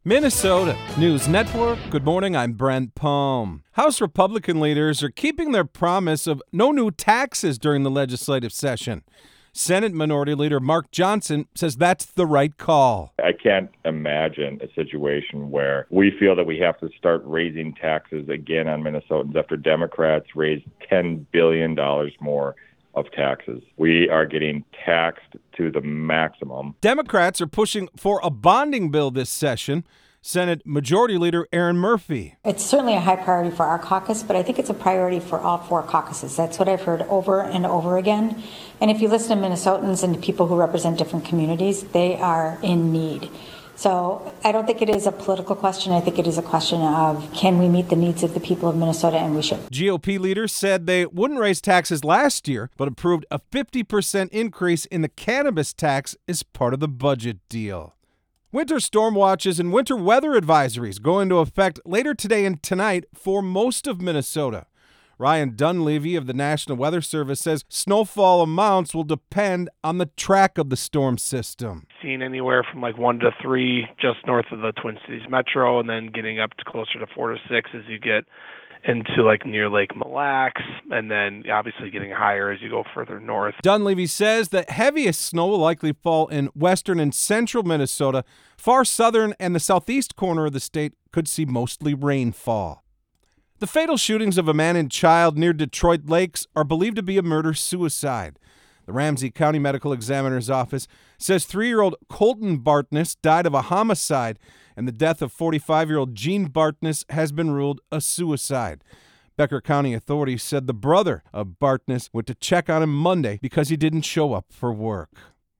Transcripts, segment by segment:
Minnesota News Network. Good morning, I'm Brent Palm. House Republican leaders are keeping their promise of no new taxes during the legislative session. Senate Minority Leader Mark Johnson says that's the right call. I can't imagine a situation where we feel that we have to start raising taxes again on Minnesotans after Democrats raised $10 billion more of taxes. We are getting taxed to the maximum. Democrats are pushing for a bonding bill this session. Senate Majority Leader Erin Murphy. It's certainly a high priority for our caucus, but I think it's a priority for all four caucuses. That's what I've heard over and over again. And if you listen to Minnesotans and to people who represent different communities, they are in need. So I don't think it is a political question. I think it is a question of, can we meet the needs of the people of Minnesota, and we should. GOP leaders said they wouldn't raise taxes last year, but approved a 50% increase in the cannabis tax as part of the budget deal. Winter storm watches and winter weather advisories go into effect later today and tonight for most of Minnesota. Ryan Dunleavy of the National Weather Service says snowfall amounts will depend on the track of the storm system. Seen anywhere from like 1 to 3 just north of the Twin Cities Metro, and then getting up to closer to 4 to 6 as you get into like near Lake Mille Lacs, and then obviously getting higher as you go further north. Dunleavy says the heaviest snow will likely fall in western and central Minnesota. Far southern and the southeast corner of the state could see mostly rainfall. The fatal shootings of a man and child near Detroit Lakes are believed to be a murder-suicide. The Ramsey County Medical Examiner's Office says 3-year-old Colton Bartness died of a homicide, and the death of 45-year-old Gene Bartness has been ruled a suicide. Becker County authorities said the brother of Bartness went to check on him Monday because he didn't show up for work.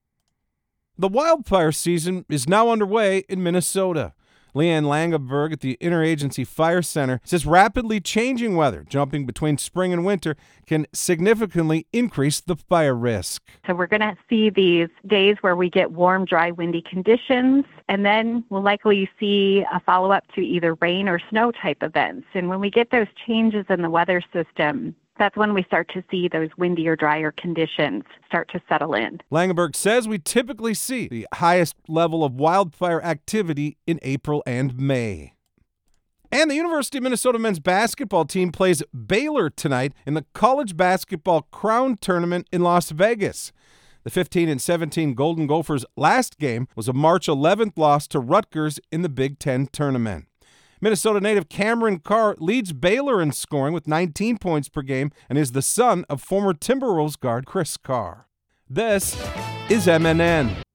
The wildfire season is now underway in Minnesota. Leanne Langenberg at the Interagency Fire Center says rapidly changing weather, jumping between spring and winter, can significantly increase the fire risk. So we're going to see these days where we get warm, dry, windy conditions, and then we'll likely see a follow-up to either rain or snow type events. And when we get those changes in the weather system, that's when we start to see those windier, drier conditions start to settle in. Langenberg says we typically see the highest level of wildfire activity in April and May. And the University of Minnesota men's basketball team plays Baylor tonight in the College Basketball Crown Tournament in Las Vegas. The 15-17 Golden Gophers' last game was a March 11th loss to Rutgers in the Big Ten tournament. Minnesota native Cameron Carr leads Baylor in scoring with 19 points per game and is the son of former Timberwolves guard Chris Carr. This is MNN.